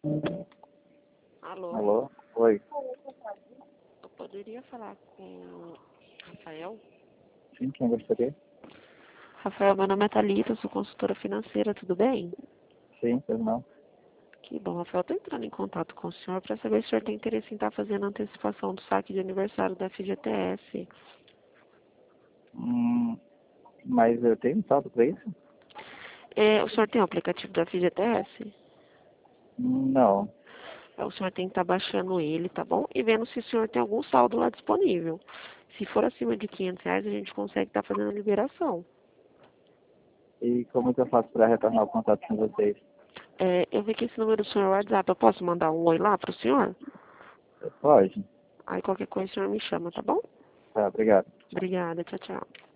Alô, Alô? Oi. eu poderia falar com o Rafael? Sim, quem gostaria? Rafael, meu nome é Thalita, eu sou consultora financeira, tudo bem? Sim, pois não. Que bom, Rafael, estou entrando em contato com o senhor para saber se o senhor tem interesse em estar fazendo a antecipação do saque de aniversário da FGTS. Mas eu tenho saldo para isso? O senhor tem o aplicativo da FGTS? Não. O senhor tem que estar baixando ele, tá bom? E vendo se o senhor tem algum saldo lá disponível. Se for acima de R$ 500, a gente consegue estar fazendo a liberação. E como que eu faço para retornar o contato com vocês? Eu vi que esse número do senhor é o WhatsApp, eu posso mandar um oi lá para o senhor? Pode? Aí qualquer coisa o senhor me chama, tá bom? Tá, obrigado. Obrigada, tchau, tchau.